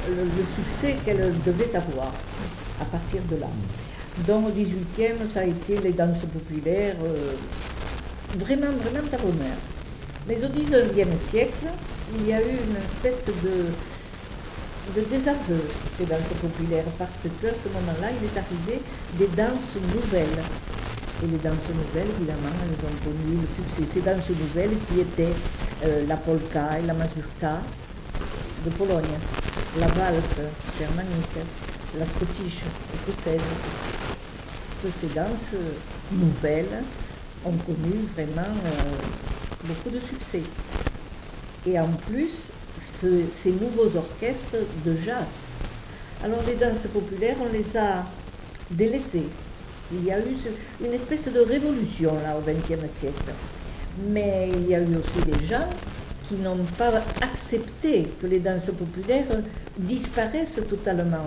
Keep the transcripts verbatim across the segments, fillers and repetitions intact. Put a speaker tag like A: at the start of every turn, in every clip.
A: le, le succès qu'elle devait avoir à partir de là. Donc au dix-huitième, ça a été les danses populaires, euh, vraiment, vraiment à l'honneur. Mais au dix-neuvième siècle, il y a eu une espèce de, de désaveu, ces danses populaires, parce qu'à ce moment-là, il est arrivé des danses nouvelles. Et les danses nouvelles, évidemment, elles ont connu le succès. Ces danses nouvelles qui étaient euh, la polka et la mazurka de Pologne, la valse germanique, la scottish écossaise. Toutes ces danses nouvelles ont connu vraiment euh, beaucoup de succès. Et en plus, ce, ces nouveaux orchestres de jazz. Alors les danses populaires, on les a délaissées. Il y a eu une espèce de révolution là au vingtième siècle. Mais il y a eu aussi des gens qui n'ont pas accepté que les danses populaires disparaissent totalement.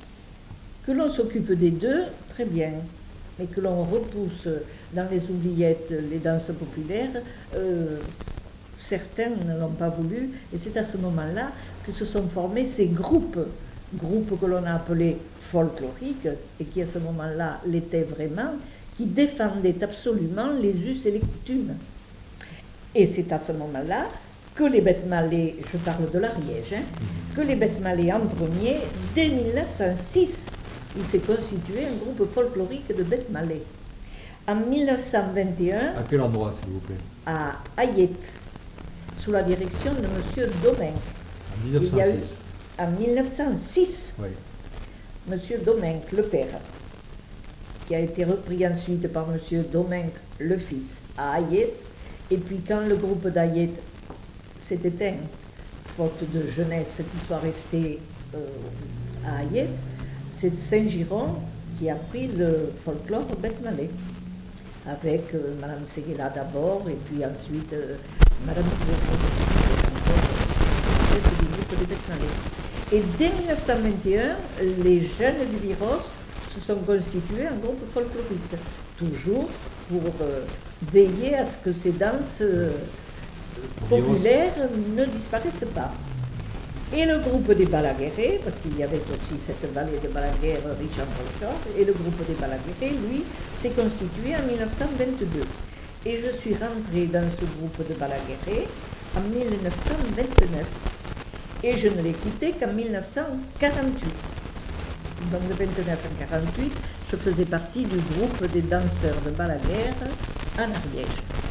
A: Que l'on s'occupe des deux, très bien, mais que l'on repousse dans les oubliettes les danses populaires, euh, certains ne l'ont pas voulu, et c'est à ce moment-là que se sont formés ces groupes, groupes que l'on a appelés folkloriques, et qui à ce moment-là l'étaient vraiment, qui défendaient absolument les us et les coutumes. Et c'est à ce moment-là que les bêtes malais, je parle de l'Ariège, hein, que les bêtes malais en premier, dès mille neuf cent six, il s'est constitué un groupe folklorique de bêtes malais. En mille neuf cent vingt et un,
B: à quel endroit, s'il vous plaît?
A: À Ayet, sous la direction de M. Domingue.
B: En mille neuf cent six.
A: En mille neuf cent six,
B: oui.
A: M. Domingue, le père, qui a été repris ensuite par M. Domingue, le fils, à Ayet. Et puis quand le groupe d'Ayet s'est éteint, faute de jeunesse qui soit restée euh, à Ayet, c'est Saint-Giron qui a pris le folklore bête malais, avec euh, Mme Seguela d'abord, et puis ensuite euh, Mme du groupe des bêtes malais. Et dès mille neuf cent vingt et un, les jeunes du Viros se sont constitués en groupe folklorique, toujours pour euh, veiller à ce que ces danses euh, populaires ne disparaissent pas. Et le groupe des Balaguerres, parce qu'il y avait aussi cette vallée de Balaguer riche en folklore, et le groupe des Balaguerres, lui, s'est constitué en mille neuf cent vingt-deux. Et je suis rentrée dans ce groupe de Balaguerre en mille neuf cent vingt-neuf. Et je ne l'ai quitté qu'en mille neuf cent quarante-huit. Donc de vingt-neuf à quarante-huit, je faisais partie du groupe des danseurs de Balaguer en Ariège.